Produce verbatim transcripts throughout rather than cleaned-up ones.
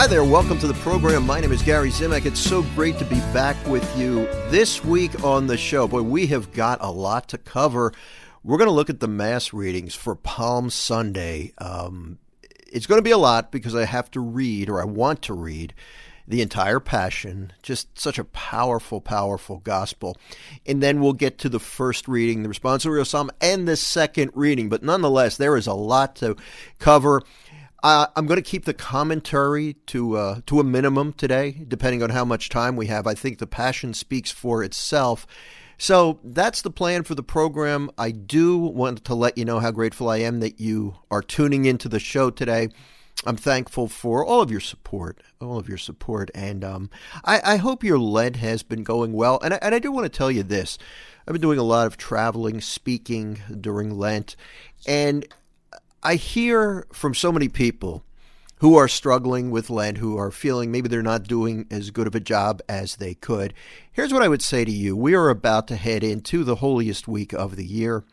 Hi there, welcome to the program. My name is Gary Zimak. It's so great to be back with you this week on the show. Boy, we have got a lot to cover. We're going to look at the Mass readings for Palm Sunday. Um, it's going to be a lot because I have to read, or I want to read, the entire Passion. Just such a powerful, powerful gospel. And then we'll get to the first reading, the responsorial psalm, and the second reading. But nonetheless, there is a lot to cover. Uh, I'm going to keep the commentary to uh, to a minimum today, depending on how much time we have. I think the Passion speaks for itself. So that's the plan for the program. I do want to let you know how grateful I am that you are tuning into the show today. I'm thankful for all of your support, all of your support. And um, I, I hope your Lent has been going well. And I, and I do want to tell you this. I've been doing a lot of traveling, speaking during Lent, and I hear from so many people who are struggling with Lent, who are feeling maybe they're not doing as good of a job as they could. Here's what I would say to you. We are about to head into the holiest week of the year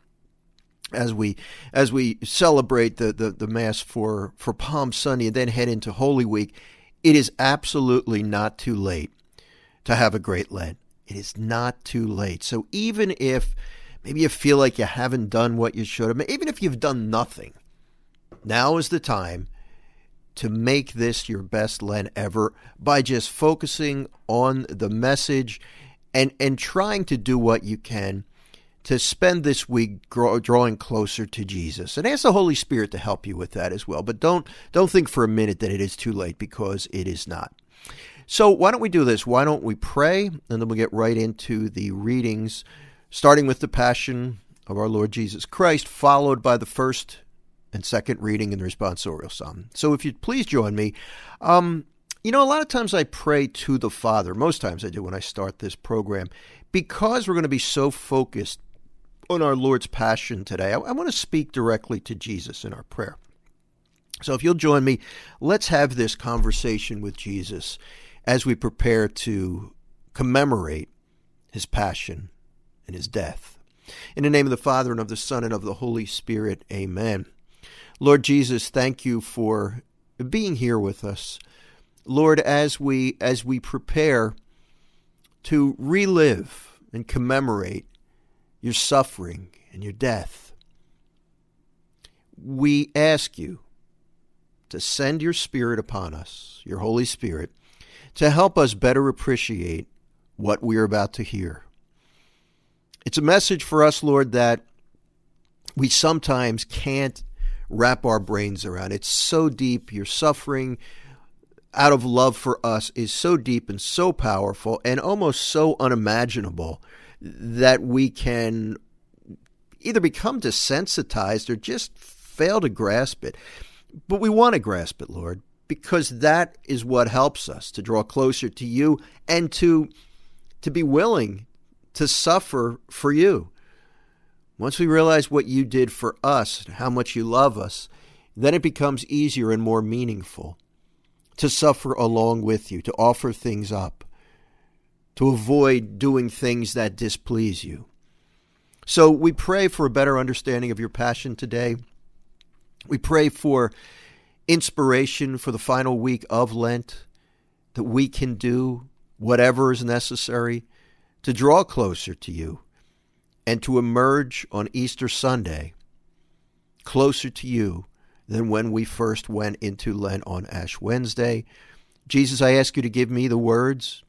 as we as we celebrate the, the, the Mass for, for Palm Sunday and then head into Holy Week. It is absolutely not too late to have a great Lent. It is not too late. So even if maybe you feel like you haven't done what you should have, even if you've done nothing, now is the time to make this your best Lent ever by just focusing on the message and, and trying to do what you can to spend this week grow, drawing closer to Jesus. And ask the Holy Spirit to help you with that as well. But don't don't think for a minute that it is too late, because it is not. So why don't we do this? Why don't we pray, and then we'll get right into the readings, starting with the Passion of our Lord Jesus Christ, followed by the first and second reading in the responsorial psalm. So if you'd please join me. Um, you know, a lot of times I pray to the Father. Most times I do when I start this program. Because we're going to be so focused on our Lord's Passion today, I, I want to speak directly to Jesus in our prayer. So if you'll join me, let's have this conversation with Jesus as we prepare to commemorate his passion and his death. In the name of the Father, and of the Son, and of the Holy Spirit, amen. Lord Jesus, thank you for being here with us. Lord, as we as we prepare to relive and commemorate your suffering and your death, we ask you to send your Spirit upon us, your Holy Spirit, to help us better appreciate what we are about to hear. It's a message for us, Lord, that we sometimes can't wrap our brains around. It's so deep. Your suffering out of love for us is so deep and so powerful and almost so unimaginable that we can either become desensitized or just fail to grasp it. But we want to grasp it, Lord, because that is what helps us to draw closer to you and to, to be willing to suffer for you. Once we realize what you did for us, how much you love us, then it becomes easier and more meaningful to suffer along with you, to offer things up, to avoid doing things that displease you. So we pray for a better understanding of your passion today. We pray for inspiration for the final week of Lent, that we can do whatever is necessary to draw closer to you, and to emerge on Easter Sunday closer to you than when we first went into Lent on Ash Wednesday. Jesus, I ask you to give me the words.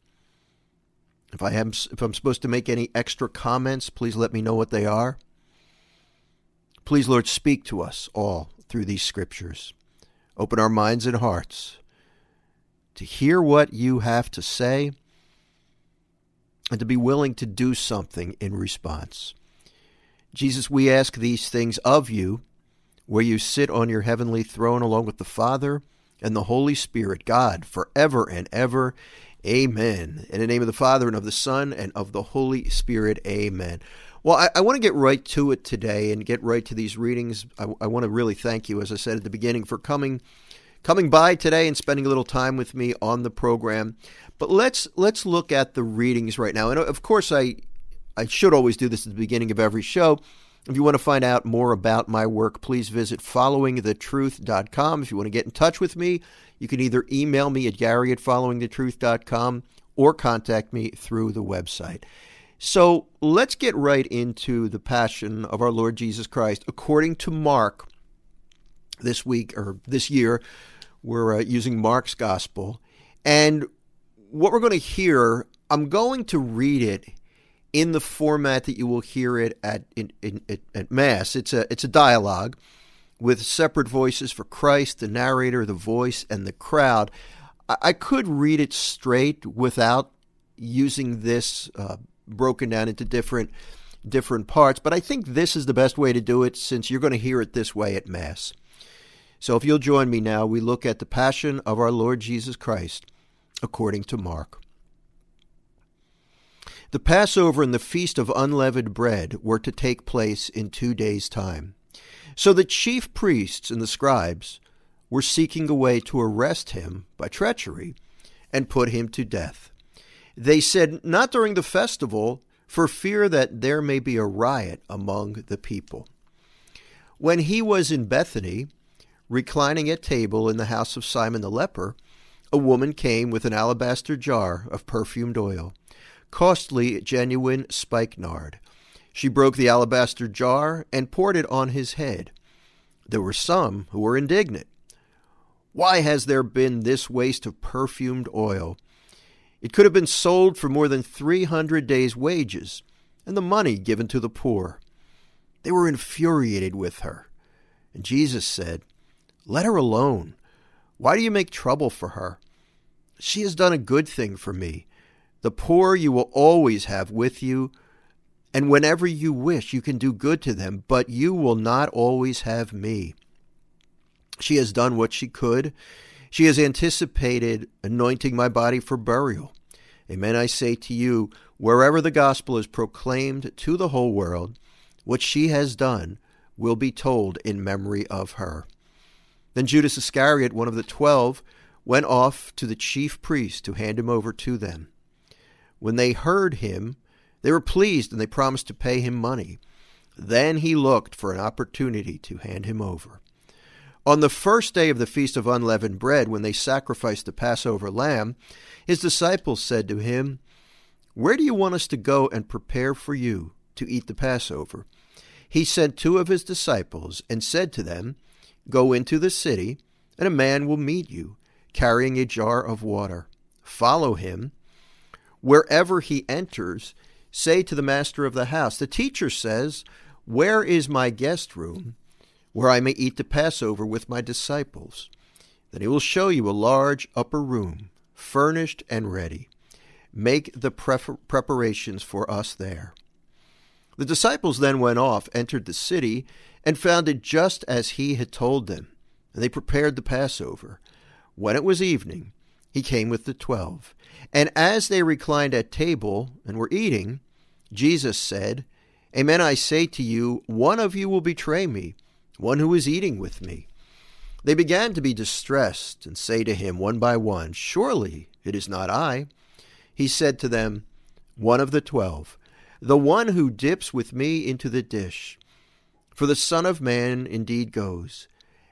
If I am, if I'm supposed to make any extra comments, please let me know what they are. Please, Lord, speak to us all through these scriptures. Open our minds and hearts to hear what you have to say, and to be willing to do something in response. Jesus, we ask these things of you, where you sit on your heavenly throne along with the Father and the Holy Spirit, God, forever and ever. Amen. In the name of the Father, and of the Son, and of the Holy Spirit, amen. Well, I, I want to get right to it today and get right to these readings. I, I want to really thank you, as I said at the beginning, for coming coming by today and spending a little time with me on the program. But let's let's look at the readings right now. And of course, I I should always do this at the beginning of every show. If you want to find out more about my work, please visit following the truth dot com. If you want to get in touch with me, you can either email me at Gary at following the truth dot com or contact me through the website. So let's get right into the passion of our Lord Jesus Christ according to Mark. This week or this year, we're uh, using Mark's gospel. And what we're going to hear, I'm going to read it in the format that you will hear it at in, in, at, at Mass. It's a it's a dialogue with separate voices for Christ, the narrator, the voice, and the crowd. I, I could read it straight without using this uh, broken down into different different parts, but I think this is the best way to do it since you're going to hear it this way at Mass. So if you'll join me now, we look at the passion of our Lord Jesus Christ according to Mark. The Passover and the Feast of Unleavened Bread were to take place in two days' time. So the chief priests and the scribes were seeking a way to arrest him by treachery and put him to death. They said, "Not during the festival, for fear that there may be a riot among the people." When he was in Bethany, reclining at table in the house of Simon the leper, a woman came with an alabaster jar of perfumed oil, costly, genuine spikenard. She broke the alabaster jar and poured it on his head. There were some who were indignant. "Why has there been this waste of perfumed oil? It could have been sold for more than three hundred days' wages, and the money given to the poor." They were infuriated with her. And Jesus said, "Let her alone. Why do you make trouble for her? She has done a good thing for me. The poor you will always have with you, and whenever you wish you can do good to them, but you will not always have me. She has done what she could. She has anticipated anointing my body for burial. Amen, I say to you, wherever the gospel is proclaimed to the whole world, what she has done will be told in memory of her." Then Judas Iscariot, one of the twelve, went off to the chief priests to hand him over to them. When they heard him, they were pleased, and they promised to pay him money. Then he looked for an opportunity to hand him over. On the first day of the Feast of Unleavened Bread, when they sacrificed the Passover lamb, his disciples said to him, "Where do you want us to go and prepare for you to eat the Passover?" He sent two of his disciples and said to them, "Go into the city, and a man will meet you, carrying a jar of water. Follow him. Wherever he enters, say to the master of the house, 'The teacher says, where is my guest room, where I may eat the Passover with my disciples?' Then he will show you a large upper room, furnished and ready. Make the pref- preparations for us there." The disciples then went off, entered the city, and found it just as he had told them, and they prepared the Passover. When it was evening, he came with the twelve, and as they reclined at table and were eating, Jesus said, "Amen, I say to you, one of you will betray me, one who is eating with me." They began to be distressed and say to him one by one, "Surely it is not I." He said to them, "One of the twelve, the one who dips with me into the dish. For the Son of Man indeed goes,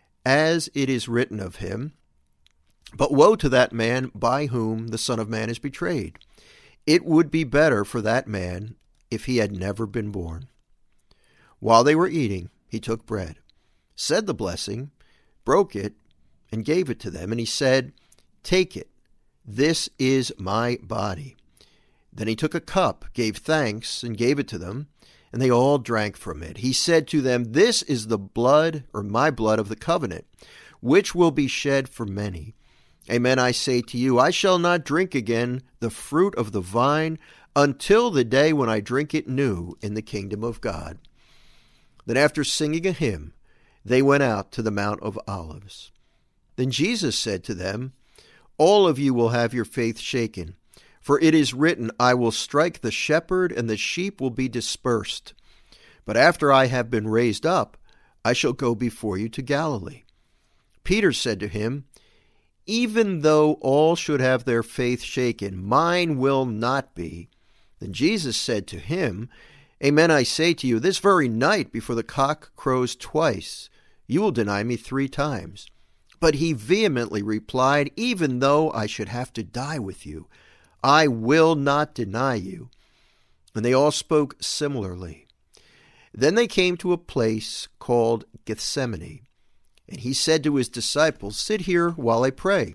as it is written of him, but woe to that man by whom the Son of Man is betrayed. It would be better for that man if he had never been born." While they were eating, he took bread, said the blessing, broke it, and gave it to them. And he said, "Take it, this is my body." Then he took a cup, gave thanks, and gave it to them, and they all drank from it. He said to them, "This is the blood, or my blood of the covenant, which will be shed for many. Amen, I say to you, I shall not drink again the fruit of the vine until the day when I drink it new in the kingdom of God." Then after singing a hymn, they went out to the Mount of Olives. Then Jesus said to them, "All of you will have your faith shaken. For it is written, I will strike the shepherd, and the sheep will be dispersed. But after I have been raised up, I shall go before you to Galilee." Peter said to him, "Even though all should have their faith shaken, mine will not be." Then Jesus said to him, Amen, I say to you, this very night before the cock crows twice, you will deny me three times. But he vehemently replied, even though I should have to die with you, I will not deny you. And they all spoke similarly. Then they came to a place called Gethsemane, and he said to his disciples, sit here while I pray.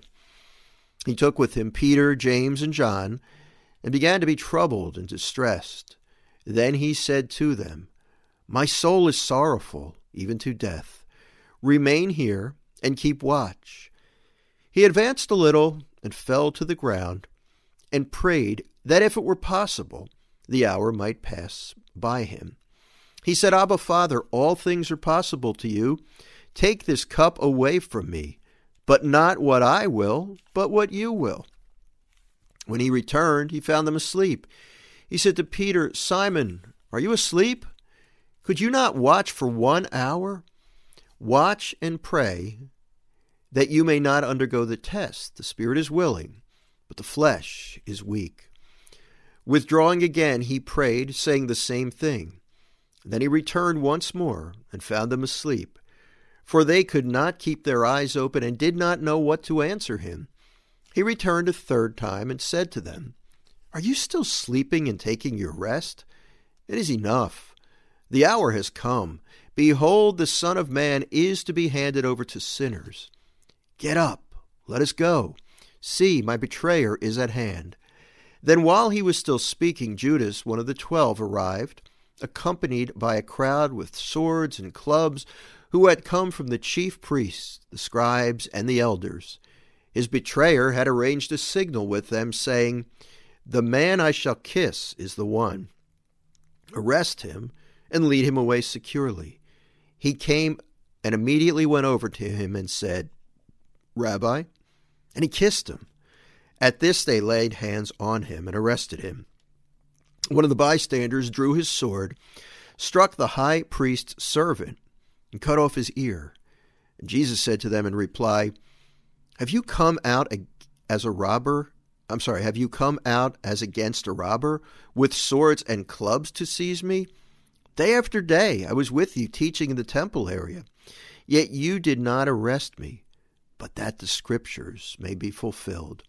He took with him Peter, James, and John, and began to be troubled and distressed. Then he said to them, my soul is sorrowful, even to death. Remain here and keep watch. He advanced a little and fell to the ground and prayed that if it were possible, the hour might pass by him. He said, Abba, Father, all things are possible to you. Take this cup away from me, but not what I will, but what you will. When he returned, he found them asleep. He said to Peter, Simon, are you asleep? Could you not watch for one hour? Watch and pray that you may not undergo the test. The spirit is willing, but the flesh is weak. Withdrawing again, he prayed, saying the same thing. Then he returned once more and found them asleep, for they could not keep their eyes open and did not know what to answer him. He returned a third time and said to them, are you still sleeping and taking your rest? It is enough. The hour has come. Behold, the Son of Man is to be handed over to sinners. Get up, let us go. See, my betrayer is at hand. Then while he was still speaking, Judas, one of the twelve, arrived, accompanied by a crowd with swords and clubs, who had come from the chief priests, the scribes, and the elders. His betrayer had arranged a signal with them, saying, the man I shall kiss is the one. Arrest him and lead him away securely. He came and immediately went over to him and said, Rabbi, and he kissed him. At this they laid hands on him and arrested him. One of the bystanders drew his sword, struck the high priest's servant, and cut off his ear. And Jesus said to them in reply, have you come out as a robber? I'm sorry, have you come out as against a robber with swords and clubs to seize me? Day after day I was with you teaching in the temple area, yet you did not arrest me, but that the scriptures may be fulfilled.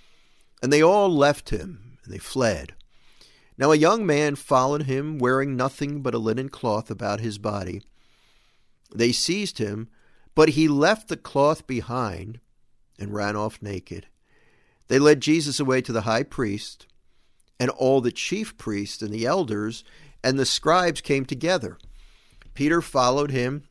And they all left him, and they fled. Now a young man followed him, wearing nothing but a linen cloth about his body. They seized him, but he left the cloth behind and ran off naked. They led Jesus away to the high priest, and all the chief priests and the elders and the scribes came together. Peter followed him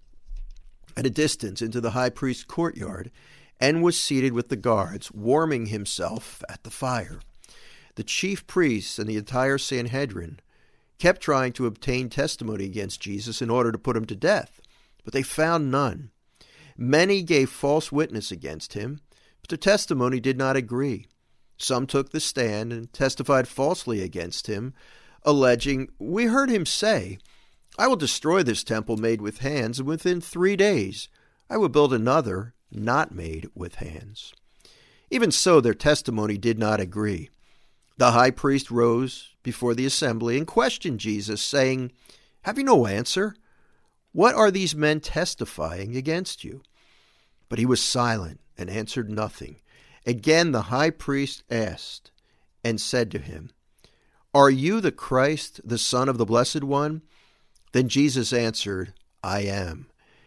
at a distance into the high priest's courtyard and was seated with the guards, warming himself at the fire. The chief priests and the entire Sanhedrin kept trying to obtain testimony against Jesus in order to put him to death, but they found none. Many gave false witness against him, but their testimony did not agree. Some took the stand and testified falsely against him, alleging, we heard him say, I will destroy this temple made with hands, and within three days I will build another not made with hands. Even so, their testimony did not agree. The high priest rose before the assembly and questioned Jesus, saying, have you no answer? What are these men testifying against you? But he was silent and answered nothing. Again the high priest asked and said to him, are you the Christ, the Son of the Blessed One? Then Jesus answered, I am.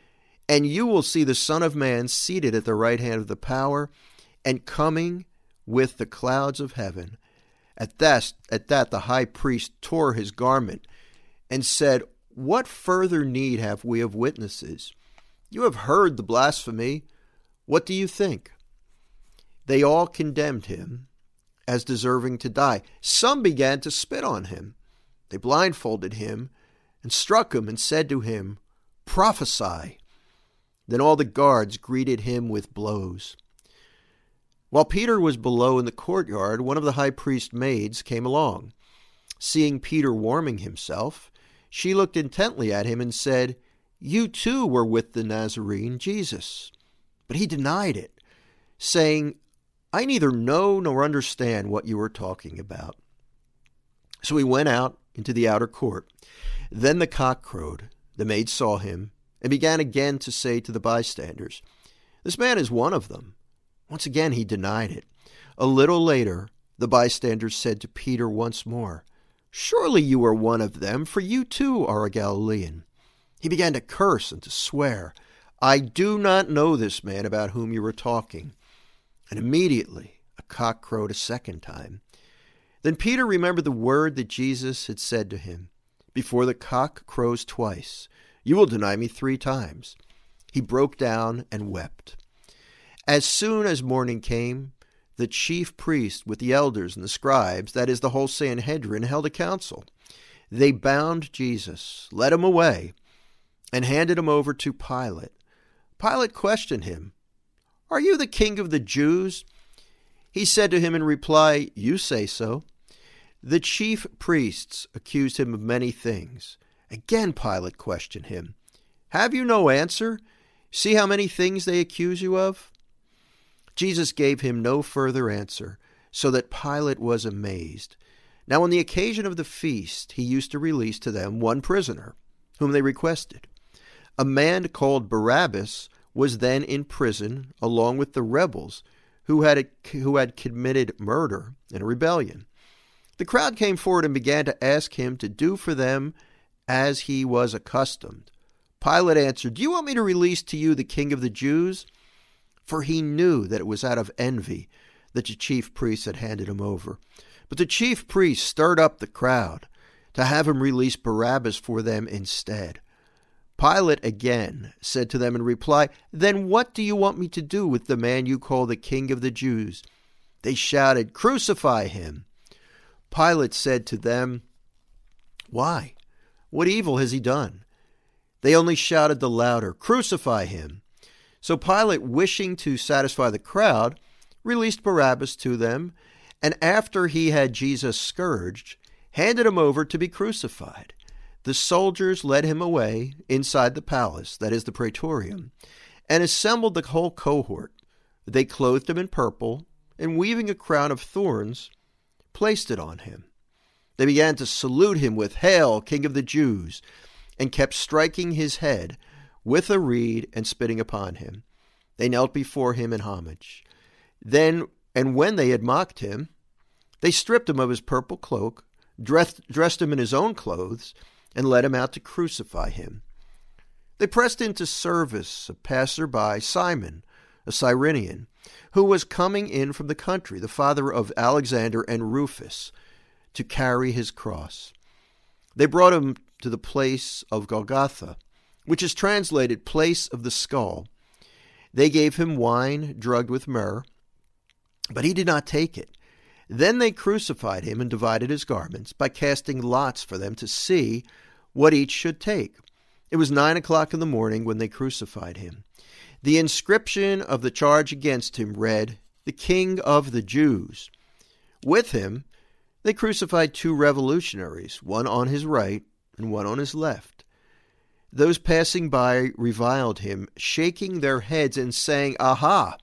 And you will see the Son of Man seated at the right hand of the power and coming with the clouds of heaven. At that, at that the high priest tore his garment and said, what further need have we of witnesses? You have heard the blasphemy. What do you think? They all condemned him as deserving to die. Some began to spit on him. They blindfolded him and struck him and said to him, prophesy. Then all the guards greeted him with blows. While Peter was below in the courtyard, one of the high priest's maids came along. Seeing Peter warming himself, she looked intently at him and said, you too were with the Nazarene Jesus. But he denied it, saying, I neither know nor understand what you are talking about. So he went out into the outer court. Then the cock crowed. The maid saw him and began again to say to the bystanders, "This man is one of them." Once again he denied it. A little later, the bystanders said to Peter once more, "Surely you are one of them, for you too are a Galilean." He began to curse and to swear, "I do not know this man about whom you are talking." And immediately a cock crowed a second time. Then Peter remembered the word that Jesus had said to him, "Before the cock crows twice, you will deny me three times." He broke down and wept. As soon as morning came, the chief priest with the elders and the scribes, that is, the whole Sanhedrin, held a council. They bound Jesus, led him away, and handed him over to Pilate. Pilate questioned him, "Are you the king of the Jews?" He said to him in reply, "You say so." The chief priests accused him of many things. Again Pilate questioned him, "Have you no answer? See how many things they accuse you of?" Jesus gave him no further answer, so that Pilate was amazed. Now on the occasion of the feast, he used to release to them one prisoner, whom they requested. A man called Barabbas was then in prison, along with the rebels who had, who had committed murder and rebellion. The crowd came forward and began to ask him to do for them as he was accustomed. Pilate answered, "Do you want me to release to you the king of the Jews?" For he knew that it was out of envy that the chief priests had handed him over. But the chief priests stirred up the crowd to have him release Barabbas for them instead. Pilate again said to them in reply, "Then what do you want me to do with the man you call the king of the Jews?" They shouted, "Crucify him!" Pilate said to them, "Why? What evil has he done?" They only shouted the louder, "Crucify him!" So Pilate, wishing to satisfy the crowd, released Barabbas to them, and after he had Jesus scourged, handed him over to be crucified. The soldiers led him away inside the palace, that is the praetorium, and assembled the whole cohort. They clothed him in purple, and weaving a crown of thorns, placed it on him. They began to salute him with, "Hail, King of the Jews," and kept striking his head with a reed and spitting upon him. They knelt before him in homage. Then, and when they had mocked him, they stripped him of his purple cloak, dressed, dressed him in his own clothes, and led him out to crucify him. They pressed into service a passer-by, Simon, a Cyrenian, who was coming in from the country, the father of Alexander and Rufus, to carry his cross. They brought him to the place of Golgotha, which is translated place of the skull. They gave him wine drugged with myrrh, but he did not take it. Then they crucified him and divided his garments by casting lots for them to see what each should take. It was nine o'clock in the morning when they crucified him. The inscription of the charge against him read, "The King of the Jews." With him, they crucified two revolutionaries, one on his right and one on his left. Those passing by reviled him, shaking their heads and saying, "Aha!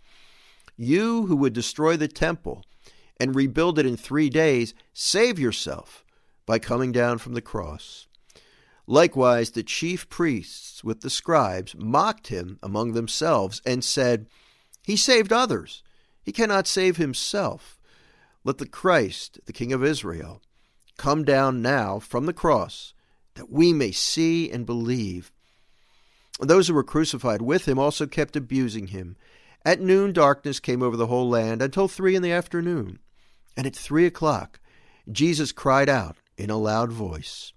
You who would destroy the temple and rebuild it in three days, save yourself by coming down from the cross." Likewise, the chief priests with the scribes mocked him among themselves and said, "He saved others. He cannot save himself. Let the Christ, the King of Israel, come down now from the cross, that we may see and believe." Those who were crucified with him also kept abusing him. At noon darkness came over the whole land until three in the afternoon. And at three o'clock Jesus cried out in a loud voice,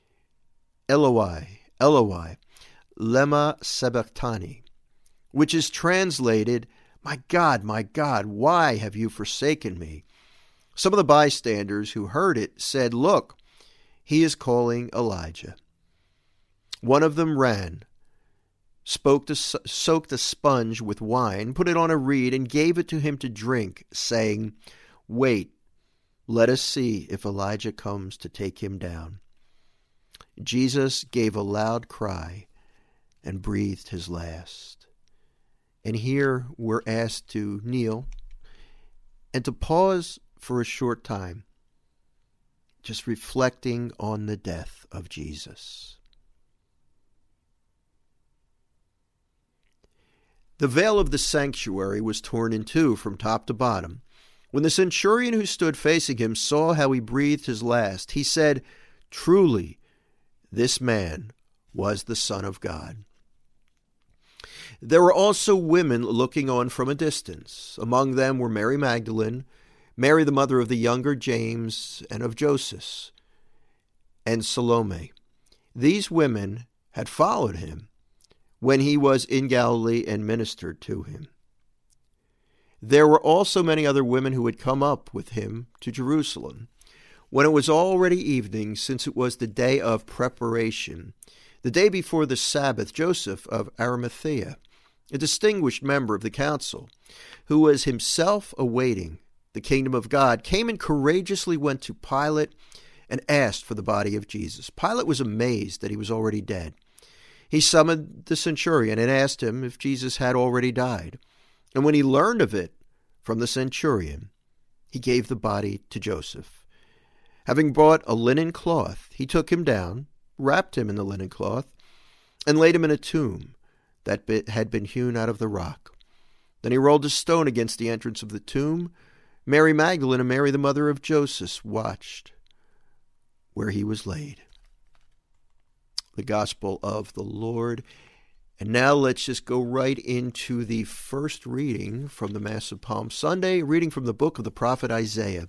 "Eloi, Eloi, lema sabachthani," which is translated, "My God, my God, why have you forsaken me?" Some of the bystanders who heard it said, "Look, he is calling Elijah." One of them ran, spoke to, soaked a sponge with wine, put it on a reed, and gave it to him to drink, saying, "Wait, let us see if Elijah comes to take him down." Jesus gave a loud cry and breathed his last. And here we're asked to kneel and to pause for a short time just reflecting on the death of Jesus. The veil of the sanctuary was torn in two from top to bottom. When the centurion who stood facing him saw how he breathed his last, he said, "Truly, this man was the Son of God." There were also women looking on from a distance. Among them were Mary Magdalene, Mary the mother of the younger James and of Joseph, and Salome. These women had followed him when he was in Galilee and ministered to him. There were also many other women who had come up with him to Jerusalem. When it was already evening, since it was the day of preparation, the day before the Sabbath, Joseph of Arimathea, a distinguished member of the council, who was himself awaiting the kingdom of God, came and courageously went to Pilate and asked for the body of Jesus. Pilate was amazed that he was already dead. He summoned the centurion and asked him if Jesus had already died. And when he learned of it from the centurion, he gave the body to Joseph. Having brought a linen cloth, he took him down, wrapped him in the linen cloth, and laid him in a tomb that had been hewn out of the rock. Then he rolled a stone against the entrance of the tomb. Mary Magdalene and Mary the mother of Joseph watched where he was laid. The Gospel of the Lord. And now let's just go right into the first reading from the Mass of Palm Sunday, reading from the book of the prophet Isaiah.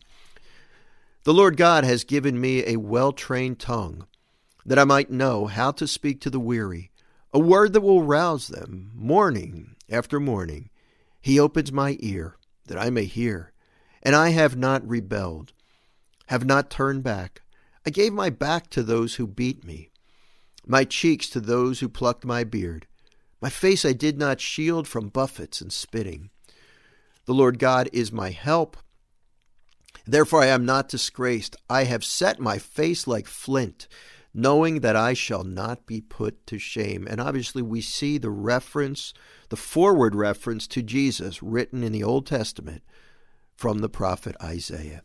The Lord God has given me a well-trained tongue, that I might know how to speak to the weary, a word that will rouse them. Morning after morning, he opens my ear, that I may hear. And I have not rebelled, have not turned back. I gave my back to those who beat me, my cheeks to those who plucked my beard. My face I did not shield from buffets and spitting. The Lord God is my help. Therefore I am not disgraced. I have set my face like flint, knowing that I shall not be put to shame. And obviously we see the reference, the forward reference to Jesus written in the Old Testament from the prophet Isaiah.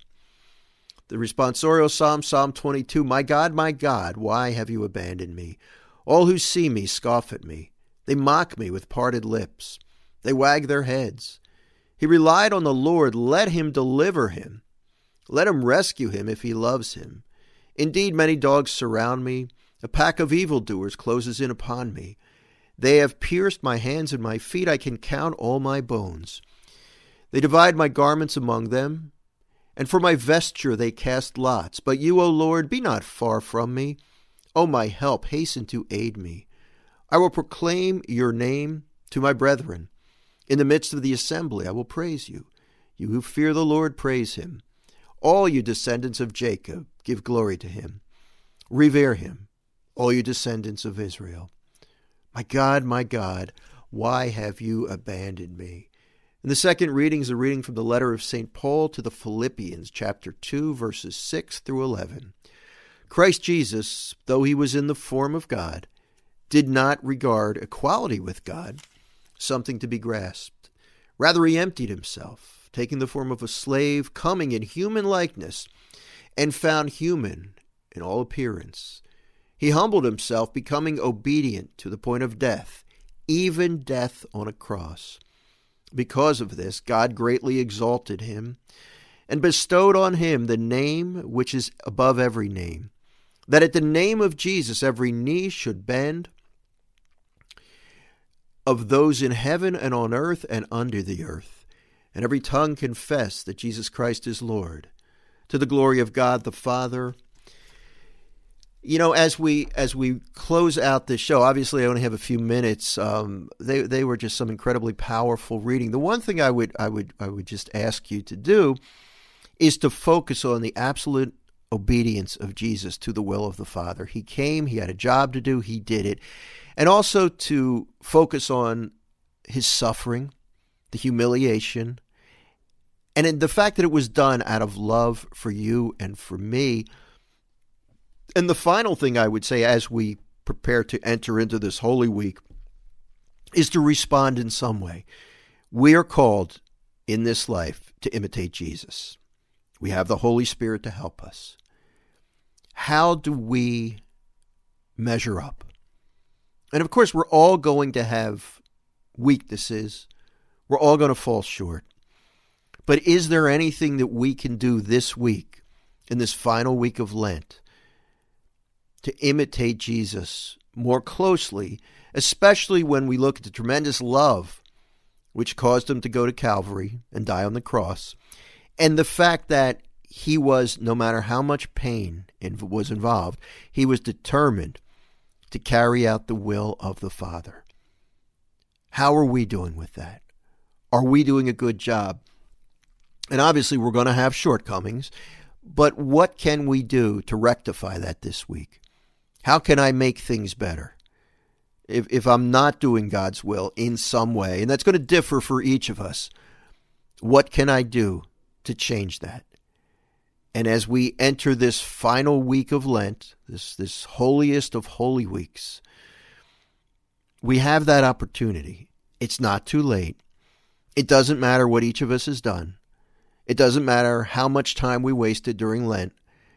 The responsorial psalm, Psalm twenty-two, My God, my God, why have you abandoned me? All who see me scoff at me. They mock me with parted lips. They wag their heads. He relied on the Lord. Let him deliver him. Let him rescue him if he loves him. Indeed, many dogs surround me. A pack of evildoers closes in upon me. They have pierced my hands and my feet. I can count all my bones. They divide my garments among them, and for my vesture they cast lots. But you, O Lord, be not far from me. O my help, hasten to aid me. I will proclaim your name to my brethren. In the midst of the assembly I will praise you. You who fear the Lord, praise him. All you descendants of Jacob, give glory to him. Revere him, all you descendants of Israel. My God, my God, why have you abandoned me? And the second reading is a reading from the letter of Saint Paul to the Philippians, chapter two, verses six through eleven. Christ Jesus, though he was in the form of God, did not regard equality with God something to be grasped. Rather, he emptied himself, taking the form of a slave, coming in human likeness, and found human in all appearance. He humbled himself, becoming obedient to the point of death, even death on a cross. Because of this, God greatly exalted him and bestowed on him the name which is above every name, that at the name of Jesus every knee should bend, of those in heaven and on earth and under the earth, and every tongue confess that Jesus Christ is Lord, to the glory of God the Father. You know, as we as we close out this show, obviously I only have a few minutes. Um, they they were just some incredibly powerful reading. The one thing I would I would I would just ask you to do is to focus on the absolute obedience of Jesus to the will of the Father. He came, he had a job to do, he did it. And also to focus on his suffering, the humiliation, and in the fact that it was done out of love for you and for me. And the final thing I would say as we prepare to enter into this Holy Week is to respond in some way. We are called in this life to imitate Jesus. We have the Holy Spirit to help us. how do we measure up? And of course, we're all going to have weaknesses. We're all going to fall short. But is there anything that we can do this week, in this final week of Lent, to imitate Jesus more closely, especially when we look at the tremendous love which caused him to go to Calvary and die on the cross, and the fact that he was, no matter how much pain was involved, he was determined to carry out the will of the Father. How are we doing with that? Are we doing a good job? And obviously we're going to have shortcomings, but what can we do to rectify that this week? How can I make things better? If if I'm not doing God's will in some way, and that's going to differ for each of us, what can I do to change that? And as we enter this final week of Lent, this, this holiest of holy weeks, we have that opportunity. It's not too late. It doesn't matter what each of us has done. It doesn't matter how much time we wasted during Lent.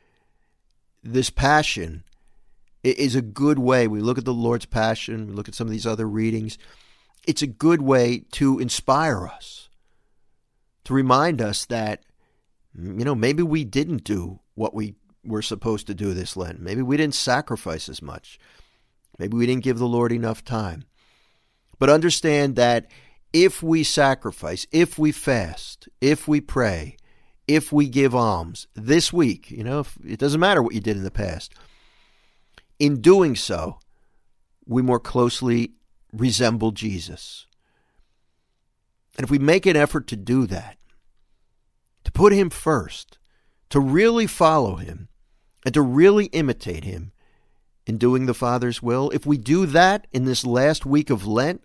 This passion is a good way. We look at the Lord's Passion, we look at some of these other readings. It's a good way to inspire us, to remind us that, you know, maybe we didn't do what we were supposed to do this Lent. Maybe we didn't sacrifice as much. Maybe we didn't give the Lord enough time. But understand that if we sacrifice, if we fast, if we pray, if we give alms this week, you know, if, it doesn't matter what you did in the past. In doing so, we more closely resemble Jesus. And if we make an effort to do that, to put him first, to really follow him, and to really imitate him in doing the Father's will, if we do that in this last week of Lent,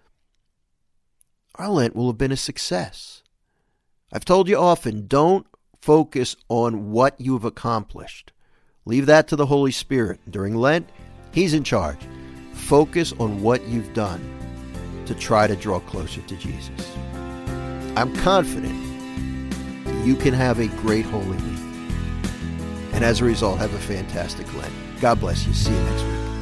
our Lent will have been a success. I've told you often, don't focus on what you've accomplished. Leave that to the Holy Spirit. During Lent, he's in charge. Focus on what you've done to try to draw closer to Jesus. I'm confident that you can have a great Holy Week. And as a result, have a fantastic Lent. God bless you. See you next week.